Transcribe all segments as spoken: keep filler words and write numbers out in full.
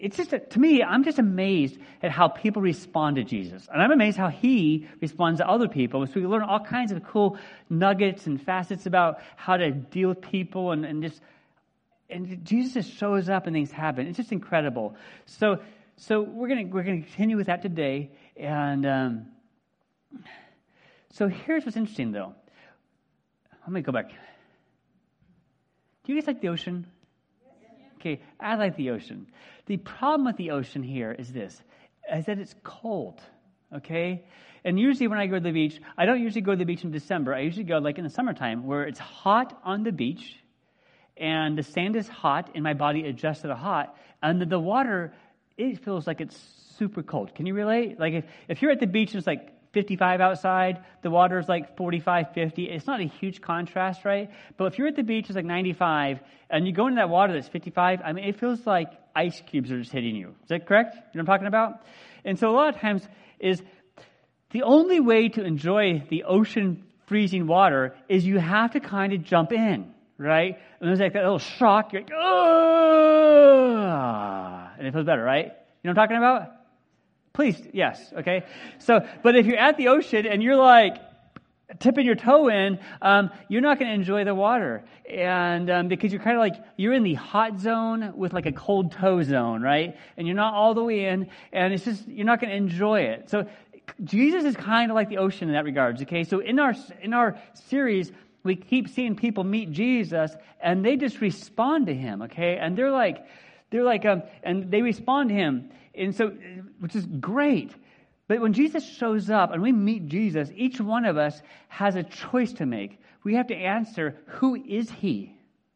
it's just, a, to me, I'm just amazed at how people respond to Jesus. And I'm amazed how he responds to other people. So we learn all kinds of cool nuggets and facets about how to deal with people and, and just, and Jesus just shows up and things happen. It's just incredible. So, so we're gonna we're gonna continue with that today. And um, so here's what's interesting, though. Let me go back. Do you guys like the ocean? Okay, I like the ocean. The problem with the ocean here is this, is that it's cold, okay? And usually when I go to the beach, I don't usually go to the beach in December. I usually go like in the summertime where it's hot on the beach and the sand is hot and my body adjusts to the hot. And the water, it feels like it's super cold. Can you relate? Like if, if you're at the beach and it's like fifty-five outside, the water's like forty-five, fifty. It's not a huge contrast, right? But if you're at the beach, it's like ninety-five, and you go into that water that's fifty-five, I mean, it feels like ice cubes are just hitting you. Is that correct? You know what I'm talking about? And so a lot of times is the only way to enjoy the ocean freezing water is you have to kind of jump in, right? And there's like that little shock. You're like, oh, and it feels better, right? You know what I'm talking about? Please, yes, okay? So, but if you're at the ocean and you're like tipping your toe in, um, you're not going to enjoy the water. And um, because you're kind of like, you're in the hot zone with like a cold toe zone, right? And you're not all the way in, and it's just, you're not going to enjoy it. So Jesus is kind of like the ocean in that regards, okay? So in our in our series, we keep seeing people meet Jesus, and they just respond to him, okay? And they're like, they're like, um, and they respond to him. And so, which is great. But when Jesus shows up and we meet Jesus, each one of us has a choice to make. We have to answer, who is he?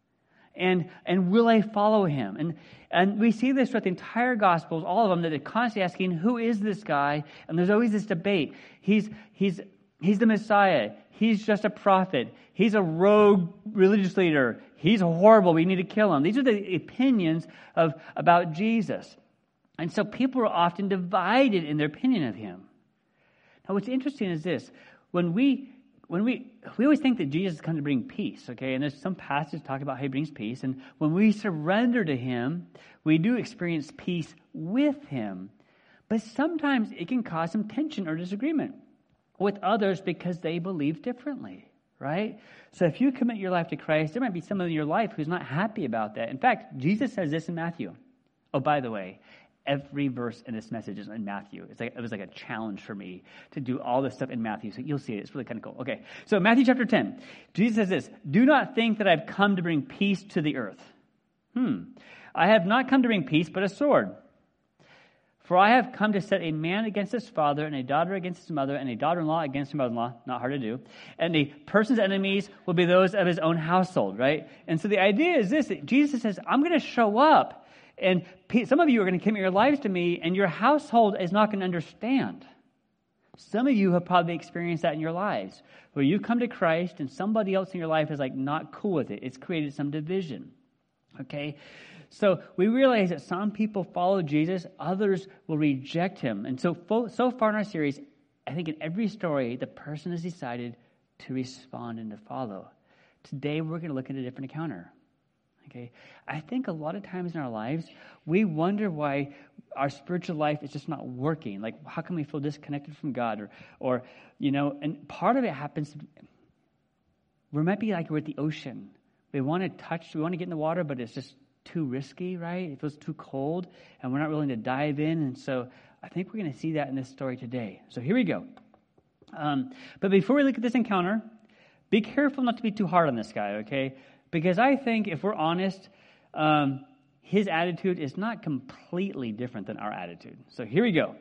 And and will I follow him? And and we see this throughout the entire Gospels, all of them, that they're constantly asking, who is this guy? And there's always this debate. He's he's he's the Messiah. He's just a prophet. He's a rogue religious leader. He's horrible. We need to kill him. These are the opinions of about Jesus. And so people are often divided in their opinion of him. Now, what's interesting is this: when we when we we always think that Jesus is come to bring peace, okay? And there's some passages talk about how he brings peace. And when we surrender to him, we do experience peace with him. But sometimes it can cause some tension or disagreement with others because they believe differently, right? So if you commit your life to Christ, there might be someone in your life who's not happy about that. In fact, Jesus says this in Matthew. Oh, by the way, every verse in this message is in Matthew. It's like, it was like a challenge for me to do all this stuff in Matthew. So you'll see it. It's really kind of cool. Okay. So Matthew chapter ten. Jesus says this: do not think that I've come to bring peace to the earth. Hmm. I have not come to bring peace, but a sword. For I have come to set a man against his father, and a daughter against his mother, and a daughter-in-law against her mother-in-law. Not hard to do. And a person's enemies will be those of his own household, right? And so the idea is this: that Jesus says, I'm going to show up. And some of you are going to commit your lives to me, and your household is not going to understand. Some of you have probably experienced that in your lives, where you come to Christ, and somebody else in your life is like not cool with it. It's created some division. Okay? So we realize that some people follow Jesus, others will reject him. And so, so far in our series, I think in every story, the person has decided to respond and to follow. Today, we're going to look at a different encounter. Okay, I think a lot of times in our lives, we wonder why our spiritual life is just not working. Like, how can we feel disconnected from God? Or, or you know, and part of it happens, we might be like we're at the ocean. We want to touch, we want to get in the water, but it's just too risky, right? It feels too cold, and we're not willing to dive in. And so I think we're going to see that in this story today. So here we go. Um, but before we look at this encounter, be careful not to be too hard on this guy, okay? Because I think if we're honest, um, his attitude is not completely different than our attitude. So here we go.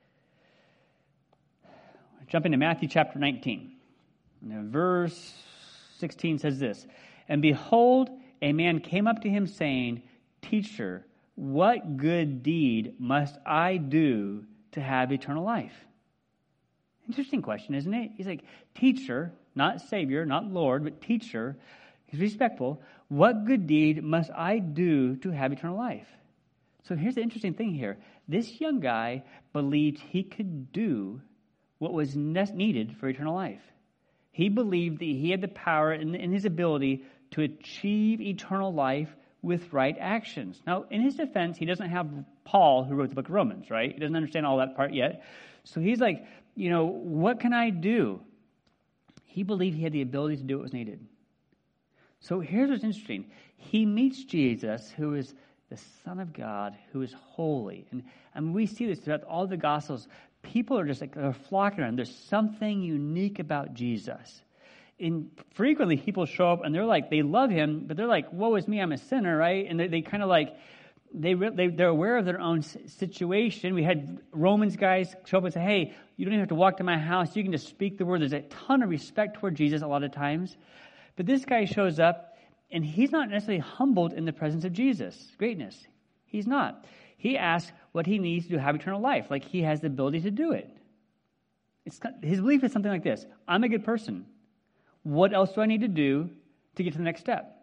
Jump into Matthew chapter nineteen. Now, verse sixteen says this: and behold, a man came up to him saying, Teacher, what good deed must I do to have eternal life? Interesting question, isn't it? He's like, Teacher, not Savior, not Lord, but teacher. He's respectful. What good deed must I do to have eternal life? So here's the interesting thing here. This young guy believed he could do what was needed for eternal life. He believed that he had the power and his ability to achieve eternal life with right actions. Now, in his defense, he doesn't have Paul, who wrote the book of Romans, right? He doesn't understand all that part yet. So he's like, you know, what can I do? He believed he had the ability to do what was needed. So here's what's interesting. He meets Jesus, who is the Son of God, who is holy. And, and we see this throughout all the Gospels. People are just like, they're flocking around. There's something unique about Jesus. And frequently people show up and they're like, they love him, but they're like, woe is me, I'm a sinner, right? And they, they kind of like, they, they, they're aware of their own situation. We had Romans guys show up and say, hey, you don't even have to walk to my house. You can just speak the word. There's a ton of respect toward Jesus a lot of times. But this guy shows up, and he's not necessarily humbled in the presence of Jesus' greatness. He's not. He asks what he needs to have eternal life, like he has the ability to do it. It's, his belief is something like this. I'm a good person. What else do I need to do to get to the next step?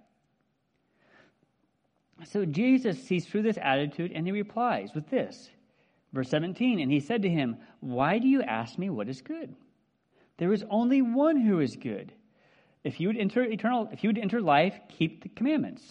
So Jesus sees through this attitude, and he replies with this. Verse seventeen, and he said to him, why do you ask me what is good? There is only one who is good. If you would enter eternal, if you would enter life, keep the commandments.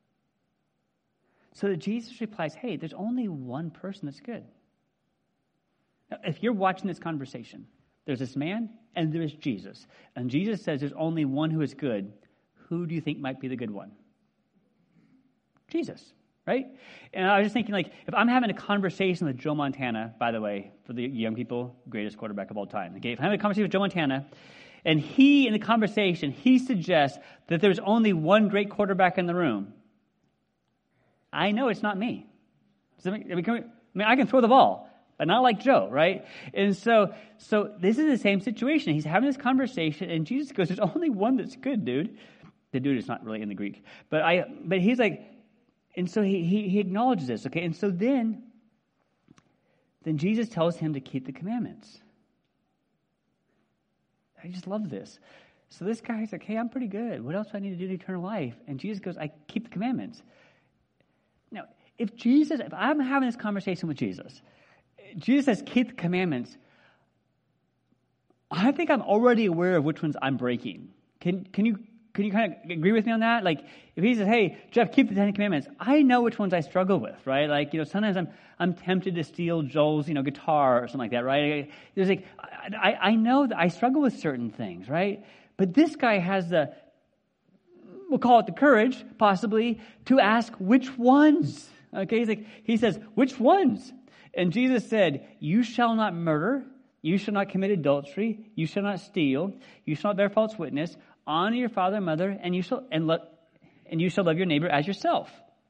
So Jesus replies, hey, there's only one person that's good. Now, if you're watching this conversation, there's this man and there's Jesus. And Jesus says there's only one who is good. Who do you think might be the good one? Jesus, right? And I was just thinking, like, if I'm having a conversation with Joe Montana, by the way, for the young people, greatest quarterback of all time. Okay, if I'm having a conversation with Joe Montana, and he, in the conversation, he suggests that there's only one great quarterback in the room, I know it's not me. Does that make, I mean, I can throw the ball, but not like Joe, right? And so, so this is the same situation. He's having this conversation, and Jesus goes, there's only one that's good, dude. The dude is not really in the Greek. But I, but he's like, and so he, he, he acknowledges this, okay? And so then, then Jesus tells him to keep the commandments. I just love this. So this guy's like, hey, I'm pretty good. What else do I need to do to eternal life? And Jesus goes, I keep the commandments. Now, if Jesus, if I'm having this conversation with Jesus, Jesus says, keep the commandments, I think I'm already aware of which ones I'm breaking. Can can you can you kind of agree with me on that? Like, if he says, hey, Jeff, keep the Ten Commandments, I know which ones I struggle with, right? Like, you know, sometimes I'm I'm tempted to steal Joel's, you know, guitar or something like that, right? There's like, I, I know that I struggle with certain things, right? But this guy has the, we'll call it the courage, possibly, to ask which ones. Okay, he's like, he says, which ones? And Jesus said, you shall not murder, you shall not commit adultery, you shall not steal, you shall not bear false witness, honor your father and mother, and you shall and, lo- and you shall love your neighbor as yourself.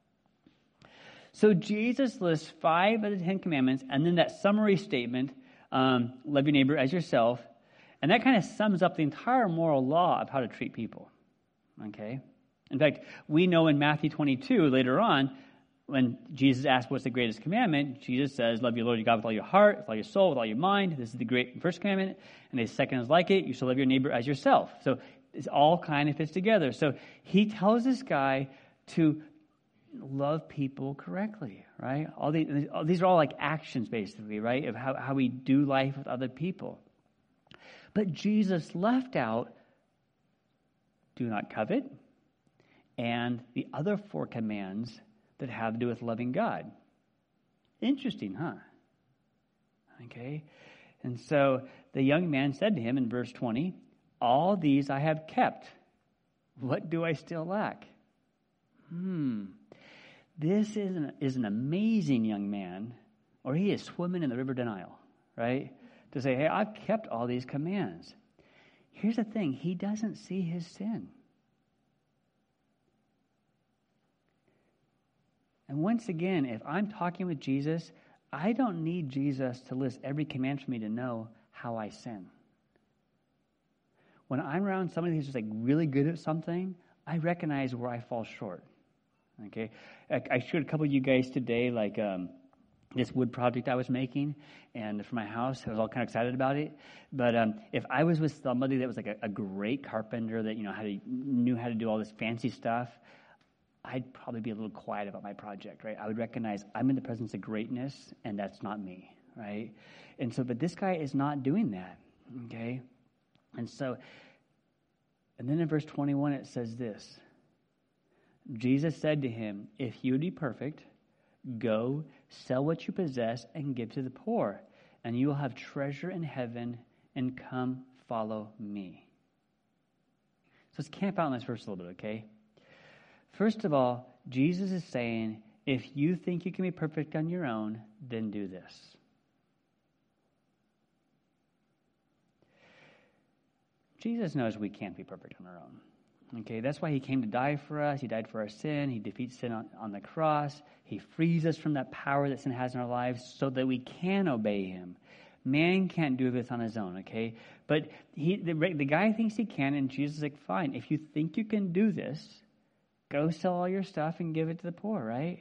So Jesus lists five of the Ten Commandments, and then that summary statement, um, love your neighbor as yourself, and that kind of sums up the entire moral law of how to treat people. Okay? In fact, we know in Matthew twenty-two, later on, when Jesus asks what's the greatest commandment, Jesus says, love your Lord your God with all your heart, with all your soul, with all your mind. This is the great first commandment. And the second is like it, you shall love your neighbor as yourself. So it all kind of fits together. So he tells this guy to love people correctly, right? All these, these are all like actions, basically, right, of how, how we do life with other people. But Jesus left out, do not covet, and the other four commands that have to do with loving God. Interesting, huh? Okay. And so the young man said to him in verse twenty, all these I have kept. What do I still lack? Hmm. This is an, is an amazing young man, or he is swimming in the river denial, right? To say, hey, I've kept all these commands. Here's the thing. He doesn't see his sin. And once again, if I'm talking with Jesus, I don't need Jesus to list every command for me to know how I sin. When I'm around somebody who's just like really good at something, I recognize where I fall short. Okay, I, I showed a couple of you guys today, like um, this wood project I was making, and for my house, I was all kind of excited about it. But um, if I was with somebody that was like a, a great carpenter that you know how to knew how to do all this fancy stuff, I'd probably be a little quiet about my project, right? I would recognize I'm in the presence of greatness, and that's not me, right? And so, but this guy is not doing that, okay? And so, and then in verse twenty-one, it says this, Jesus said to him, if you would be perfect, go, sell what you possess, and give to the poor, and you will have treasure in heaven, and come follow me. So let's camp out on this verse a little bit, okay? First of all, Jesus is saying, if you think you can be perfect on your own, then do this. Jesus knows we can't be perfect on our own. Okay, that's why he came to die for us. He died for our sin. He defeats sin on, on the cross. He frees us from that power that sin has in our lives so that we can obey him. Man can't do this on his own, okay? But he, the, the guy thinks he can, and Jesus is like, fine, if you think you can do this, go sell all your stuff and give it to the poor, right?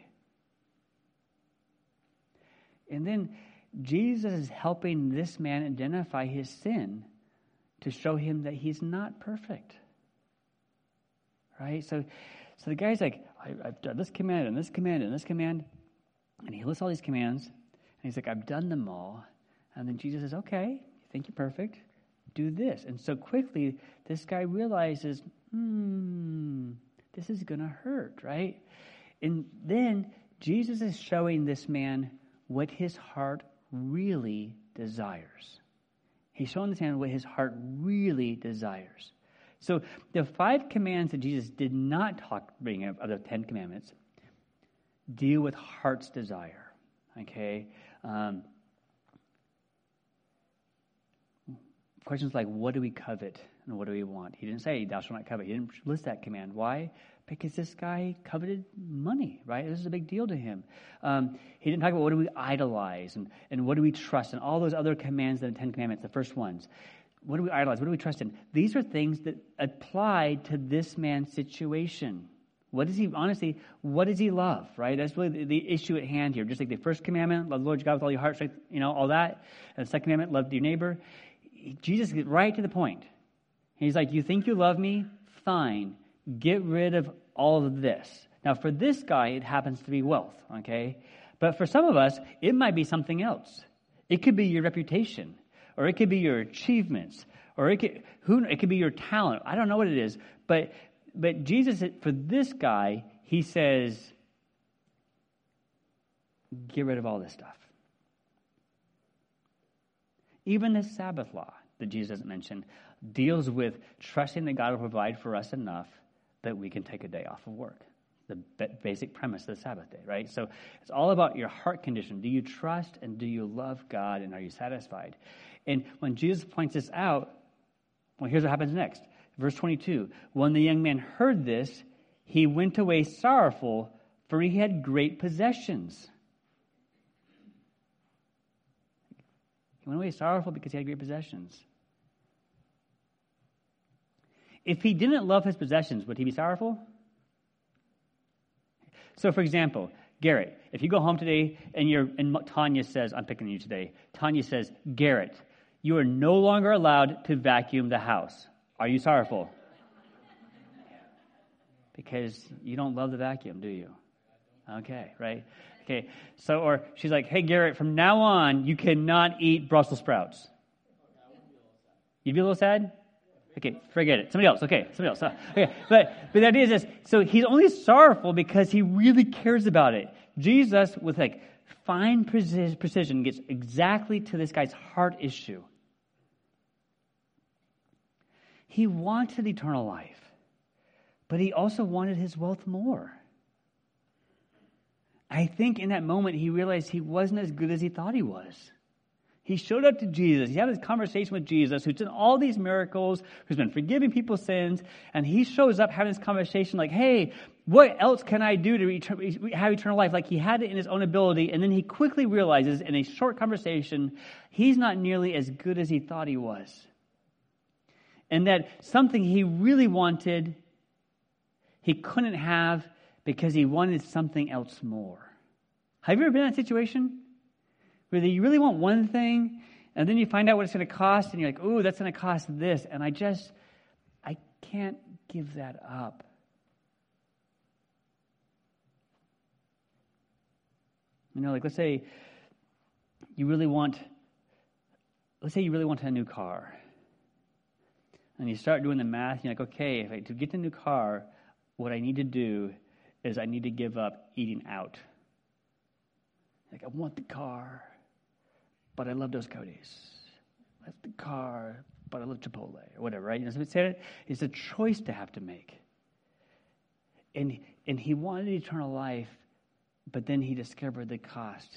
And then Jesus is helping this man identify his sin to show him that he's not perfect. Right? So so the guy's like, I, I've done this command and this command and this command. And he lists all these commands. And he's like, I've done them all. And then Jesus says, okay, you think you're perfect? Do this. And so quickly, this guy realizes, hmm, this is going to hurt, right? And then Jesus is showing this man what his heart really desires. He's showing this man what his heart really desires. So the five commands that Jesus did not talk, bring up, of the Ten Commandments, deal with heart's desire. Okay? Um, questions like, what do we covet and what do we want? He didn't say, thou shalt not covet. He didn't list that command. Why? Because this guy coveted money, right? This is a big deal to him. Um, he didn't talk about what do we idolize and, and what do we trust and all those other commands in the Ten Commandments, the first ones. What do we idolize? What do we trust in? These are things that apply to this man's situation. What does he, honestly, what does he love, right? That's really the, the issue at hand here. Just like the first commandment, love the Lord your God with all your heart, strength, you know, all that. And the second commandment, love your neighbor. Jesus gets right to the point. He's like, you think you love me? Fine. Get rid of all of this. Now, for this guy, it happens to be wealth, okay? But for some of us, it might be something else. It could be your reputation. Or it could be your achievements, or it could who it could be your talent. I don't know what it is, but but Jesus, for this guy, he says, get rid of all this stuff. Even the Sabbath law that Jesus doesn't mention deals with trusting that God will provide for us enough that we can take a day off of work. The basic premise of the Sabbath day, right? So it's all about your heart condition. Do you trust and do you love God and are you satisfied? And when Jesus points this out, well, here's what happens next. Verse twenty-two, when the young man heard this, he went away sorrowful, for he had great possessions. He went away sorrowful because he had great possessions. If he didn't love his possessions, would he be sorrowful? So, for example, Garrett, if you go home today and you're and Tanya says, I'm picking you today, Tanya says, Garrett, you are no longer allowed to vacuum the house. Are you sorrowful? Because you don't love the vacuum, do you? Okay, right? Okay, so, or she's like, hey, Garrett, from now on, you cannot eat Brussels sprouts. You'd be a little sad? Okay, forget it. Somebody else. Okay, somebody else. Okay, but but the idea is this. So he's only sorrowful because he really cares about it. Jesus, with like fine precision, gets exactly to this guy's heart issue. He wanted eternal life, but he also wanted his wealth more. I think in that moment he realized he wasn't as good as he thought he was. He showed up to Jesus. He had this conversation with Jesus, who's done all these miracles, who's been forgiving people's sins, and he shows up having this conversation like, hey, what else can I do to have eternal life? Like he had it in his own ability, and then he quickly realizes in a short conversation, he's not nearly as good as he thought he was. And that something he really wanted, he couldn't have because he wanted something else more. Have you ever been in that situation? Where you really want one thing, and then you find out what it's going to cost, and you're like, ooh, that's going to cost this, and I just, I can't give that up. You know, like let's say you really want, let's say you really want a new car. And you start doing the math, and you're like, okay, if I, to get the new car, what I need to do is I need to give up eating out. Like, I want the car, but I love Dos Codes. I want the car, but I love Chipotle, or whatever, right? You know, so it's, it's a choice to have to make. And, and he wanted eternal life, but then he discovered the cost.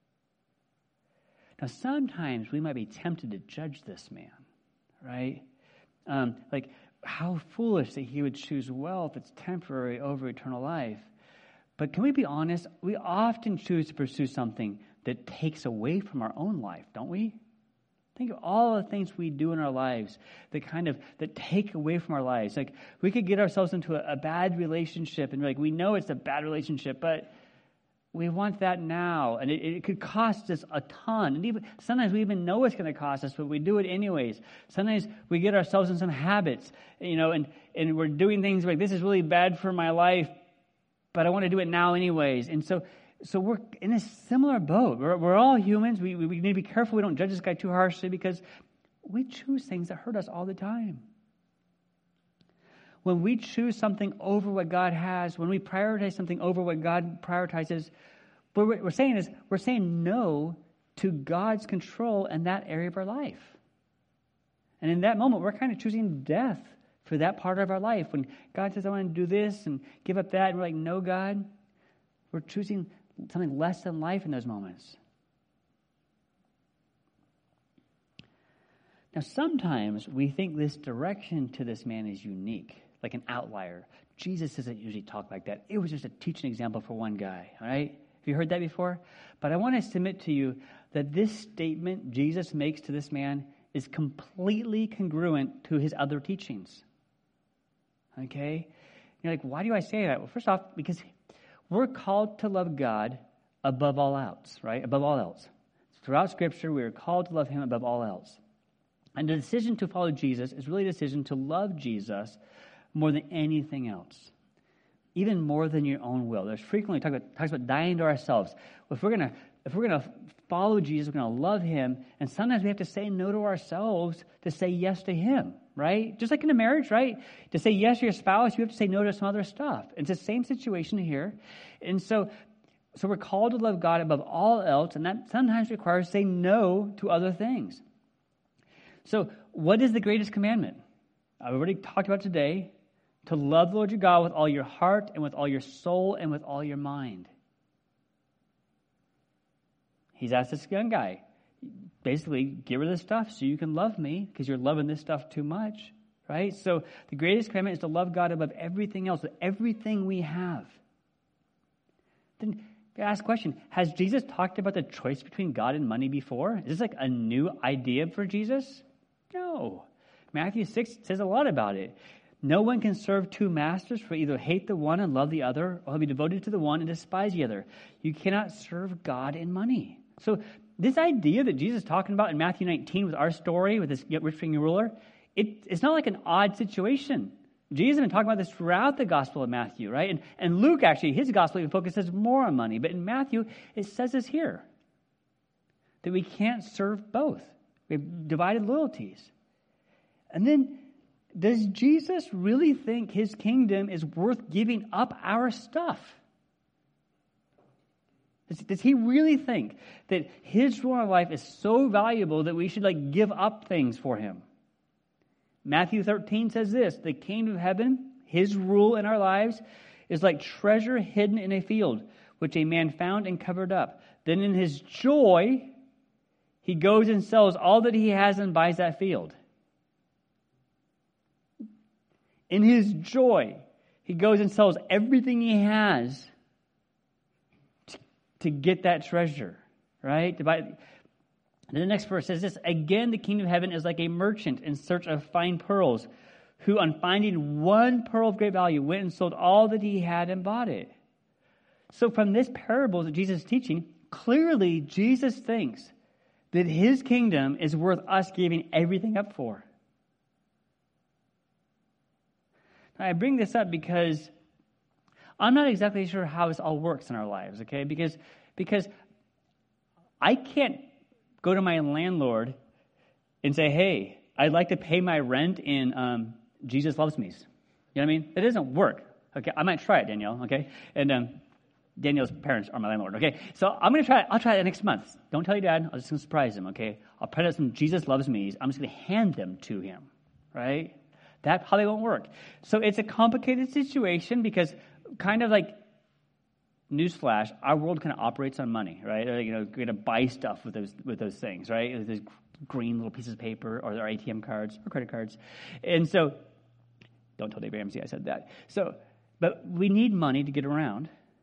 Now, sometimes we might be tempted to judge this man, right? Um, like, how foolish that he would choose wealth that's temporary over eternal life. But can we be honest? We often choose to pursue something that takes away from our own life, don't we? Think of all the things we do in our lives that kind of that take away from our lives. Like, we could get ourselves into a, a bad relationship, and like we know it's a bad relationship, but we want that now, and it, it could cost us a ton. And even sometimes we even know it's going to cost us, but we do it anyways. Sometimes we get ourselves in some habits, you know, and, and we're doing things like, this is really bad for my life, but I want to do it now anyways. And so so we're in a similar boat. We're, we're all humans. We, we, we need to be careful we don't judge this guy too harshly, because we choose things that hurt us all the time. When we choose something over what God has, when we prioritize something over what God prioritizes, what we're saying is we're saying no to God's control in that area of our life. And in that moment, we're kind of choosing death for that part of our life. When God says, I want to do this and give up that, and we're like, no, God, we're choosing something less than life in those moments. Now, sometimes we think this direction to this man is unique, like an outlier. Jesus doesn't usually talk like that. It was just a teaching example for one guy, all right? Have you heard that before? But I want to submit to you that this statement Jesus makes to this man is completely congruent to his other teachings. Okay? You're like, why do I say that? Well, first off, because we're called to love God above all else, right? Above all else. Throughout Scripture, we are called to love Him above all else. And the decision to follow Jesus is really a decision to love Jesus more than anything else, even more than your own will. There's frequently talk about, talks about dying to ourselves. If we're gonna if we're gonna follow Jesus, we're gonna love Him, and sometimes we have to say no to ourselves to say yes to Him, right? Just like in a marriage, right? To say yes to your spouse, you have to say no to some other stuff. It's the same situation here, and so so we're called to love God above all else, and that sometimes requires saying no to other things. So, what is the greatest commandment? I've already talked about today. To love the Lord your God with all your heart and with all your soul and with all your mind. He's asked this young guy, basically, get rid of this stuff so you can love me, because you're loving this stuff too much, right? So the greatest commandment is to love God above everything else, with everything we have. Then I ask the question, has Jesus talked about the choice between God and money before? Is this like a new idea for Jesus? No. Matthew six says a lot about it. No one can serve two masters, for either hate the one and love the other, or he'll be devoted to the one and despise the other. You cannot serve God and money. So this idea that Jesus is talking about in Matthew nineteen with our story, with this rich young ruler, it, it's not like an odd situation. Jesus has been talking about this throughout the Gospel of Matthew, right? And, and Luke, actually, his Gospel even focuses more on money. But in Matthew, it says this here, that we can't serve both. We have divided loyalties. And then, does Jesus really think his kingdom is worth giving up our stuff? Does, does he really think that his role in our life is so valuable that we should like give up things for him? Matthew thirteen says this, the kingdom of heaven, his rule in our lives, is like treasure hidden in a field, which a man found and covered up. Then in his joy, he goes and sells all that he has and buys that field. In his joy, he goes and sells everything he has to, to get that treasure, right? To buy. And the next verse says this, again, the kingdom of heaven is like a merchant in search of fine pearls, who on finding one pearl of great value went and sold all that he had and bought it. So from this parable that Jesus is teaching, clearly Jesus thinks that his kingdom is worth us giving everything up for. I bring this up because I'm not exactly sure how this all works in our lives, okay? Because, because I can't go to my landlord and say, hey, I'd like to pay my rent in um, Jesus Loves Me's. You know what I mean? It doesn't work, Okay, I might try it, Danielle, okay? And um, Danielle's parents are my landlord, okay? So I'm going to try it. I'll try it next month. Don't tell your dad. I'm just going to surprise him, okay? I'll print out some Jesus Loves Me's. I'm just going to hand them to him, right? That probably won't work. So it's a complicated situation because kind of like, newsflash, our world kind of operates on money, right? Or, you know, we're going to buy stuff with those with those things, right? With those green little pieces of paper or our A T M cards or credit cards. And so, don't tell Dave Ramsey I said that. So, but we need money to get around.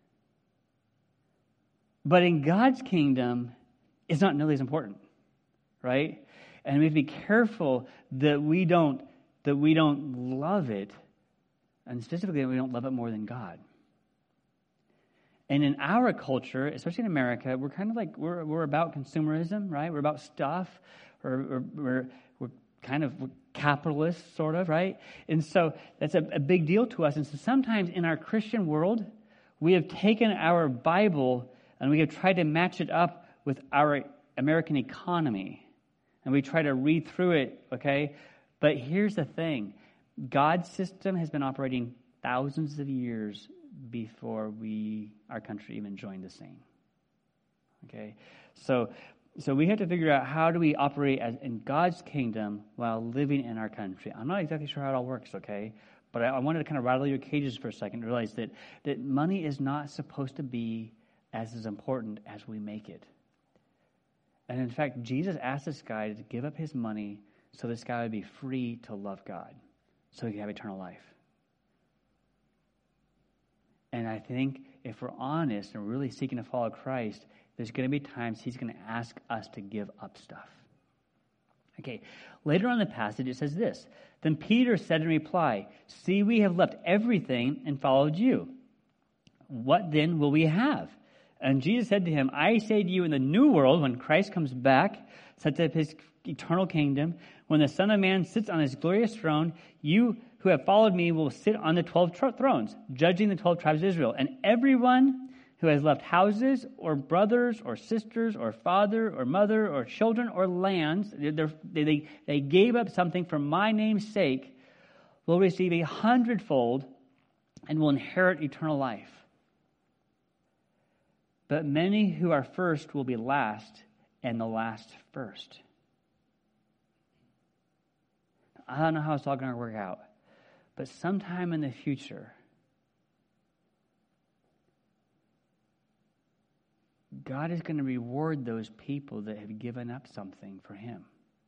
But in God's kingdom, it's not nearly as important, right? And we have to be careful that we don't that we don't love it, and specifically that we don't love it more than God. And in our culture, especially in America, we're kind of like, we're we're about consumerism, right? We're about stuff. Or we're, we're, we're kind of we're capitalists, sort of, right? And so that's a, a big deal to us. And so sometimes in our Christian world, we have taken our Bible and we have tried to match it up with our American economy. And we try to read through it, okay? But here's the thing. God's system has been operating thousands of years before we, our country even joined the scene. Okay? So so we have to figure out how do we operate as in God's kingdom while living in our country. I'm not exactly sure how it all works, okay? But I, I wanted to kind of rattle your cages for a second and realize that, that money is not supposed to be as, as important as we make it. And in fact, Jesus asked this guy to give up his money so this guy would be free to love God, so he could have eternal life. And I think if we're honest and really seeking to follow Christ, there's going to be times he's going to ask us to give up stuff. Okay, later on in the passage it says this, Then Peter said in reply, See, we have left everything and followed you. What then will we have? And Jesus said to him, I say to you, in the new world, when Christ comes back, sets up his eternal kingdom, when the Son of Man sits on his glorious throne, you who have followed me will sit on the twelve tr- thrones, judging the twelve tribes of Israel. And everyone who has left houses or brothers or sisters or father or mother or children or lands, they, they, they gave up something for my name's sake, will receive a hundredfold and will inherit eternal life. But many who are first will be last, and the last first. I don't know how it's all going to work out, but sometime in the future, God is going to reward those people that have given up something for him.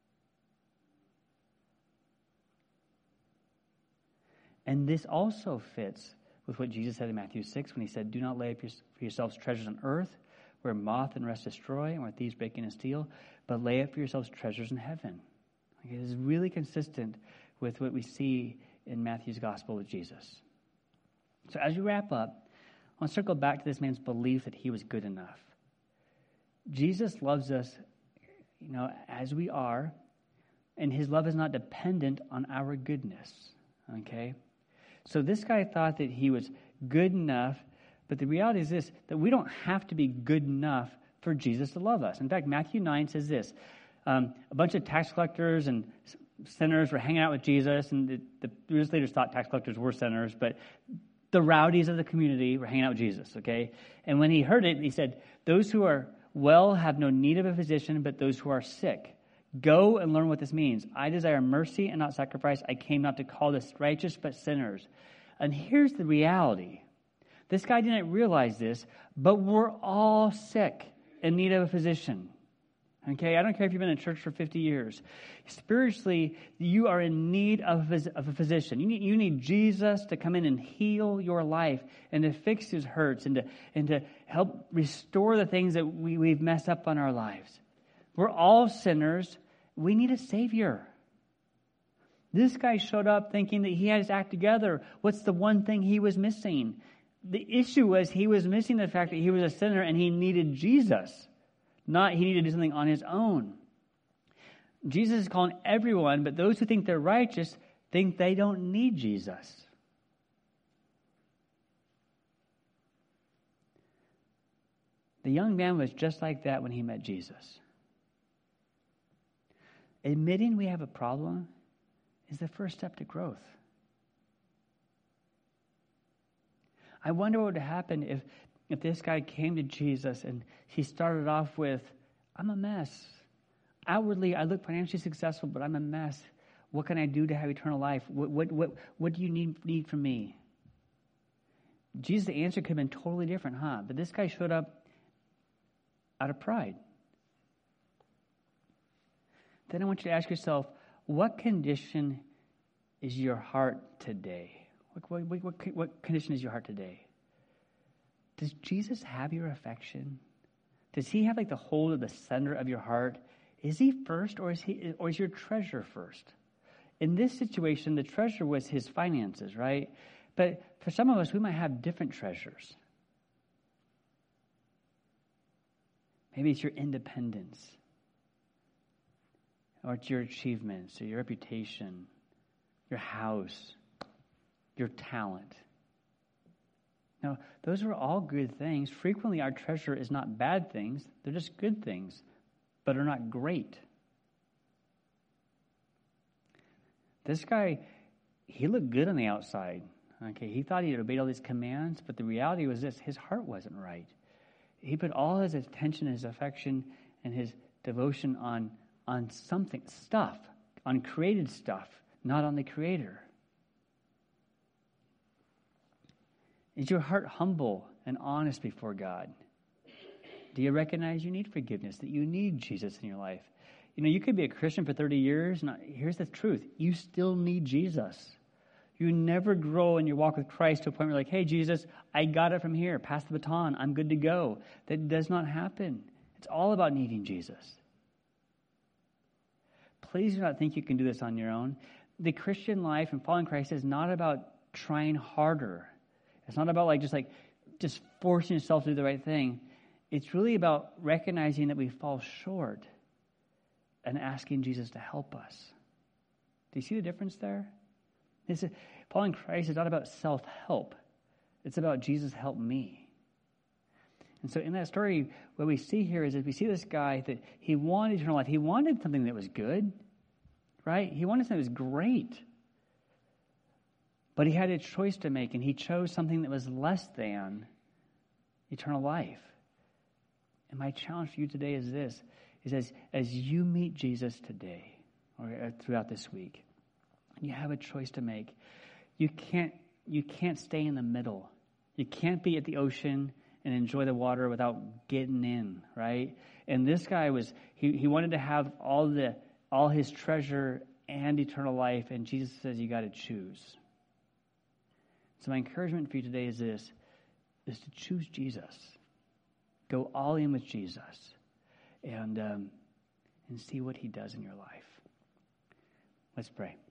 And this also fits with what Jesus said in Matthew six when he said, Do not lay up for yourselves treasures on earth, where moth and rust destroy, and where thieves break in and steal, but lay up for yourselves treasures in heaven. Okay, this is really consistent with what we see in Matthew's gospel with Jesus. So as we wrap up, I want to circle back to this man's belief that he was good enough. Jesus loves us, you know, as we are, and his love is not dependent on our goodness. Okay? So this guy thought that he was good enough, but the reality is this, that we don't have to be good enough for Jesus to love us. In fact, Matthew nine says this, um, a bunch of tax collectors and sinners were hanging out with Jesus, and the, the religious leaders thought tax collectors were sinners, but the rowdies of the community were hanging out with Jesus, okay? And when he heard it, he said, Those who are well have no need of a physician, but those who are sick. Go and learn what this means. I desire mercy and not sacrifice. I came not to call the righteous, but sinners. And here's the reality. This guy didn't realize this, but we're all sick in need of a physician. Okay, I don't care if you've been in church for fifty years. Spiritually, you are in need of a physician. You need, you need Jesus to come in and heal your life and to fix his hurts and to, and to help restore the things that we, we've messed up on our lives. We're all sinners. We need a Savior. This guy showed up thinking that he had his act together. What's the one thing he was missing? The issue was he was missing the fact that he was a sinner and he needed Jesus. Not he needed to do something on his own. Jesus is calling everyone, but those who think they're righteous think they don't need Jesus. The young man was just like that when he met Jesus. Admitting we have a problem is the first step to growth. I wonder what would happen if, if this guy came to Jesus and he started off with, I'm a mess. Outwardly, I look financially successful, but I'm a mess. What can I do to have eternal life? What, what, what, what do you need, need from me? Jesus' answer could have been totally different, huh? But this guy showed up out of pride. Then I want you to ask yourself, what condition is your heart today? What, what, what, what condition is your heart today? Does Jesus have your affection? Does he have like the hold of the center of your heart? Is he first, or is he, or is your treasure first? In this situation, the treasure was his finances, right? But for some of us, we might have different treasures. Maybe it's your independence, or it's your achievements, or your reputation, your house, your talent. Now, those are all good things. Frequently, our treasure is not bad things. They're just good things, but are not great. This guy, he looked good on the outside. Okay, he thought he had obeyed all these commands, but the reality was this: his heart wasn't right. He put all his attention, his affection, and his devotion on, on something, stuff, on created stuff, not on the Creator. Is your heart humble and honest before God? Do you recognize you need forgiveness, that you need Jesus in your life? You know, you could be a Christian for thirty years, and here's the truth. You still need Jesus. You never grow in your walk with Christ to a point where you're like, hey, Jesus, I got it from here. Pass the baton. I'm good to go. That does not happen. It's all about needing Jesus. Please do not think you can do this on your own. The Christian life and following Christ is not about trying harder. It's not about like just like just forcing yourself to do the right thing. It's really about recognizing that we fall short and asking Jesus to help us. Do you see the difference there? It's a, following Christ is not about self-help. It's about Jesus help me. And so in that story, what we see here is that we see this guy that he wanted eternal life. He wanted something that was good, right? He wanted something that was great. But he had a choice to make, and he chose something that was less than eternal life. And my challenge for you today is this, is as, as you meet Jesus today, or throughout this week, you have a choice to make. You can't, you can't stay in the middle. You can't be at the ocean and enjoy the water without getting in, right? And this guy was, he, he wanted to have all the all his treasure and eternal life, and Jesus says you got to choose. So my encouragement for you today is this, is to choose Jesus. Go all in with Jesus, and um, and see what he does in your life. Let's pray.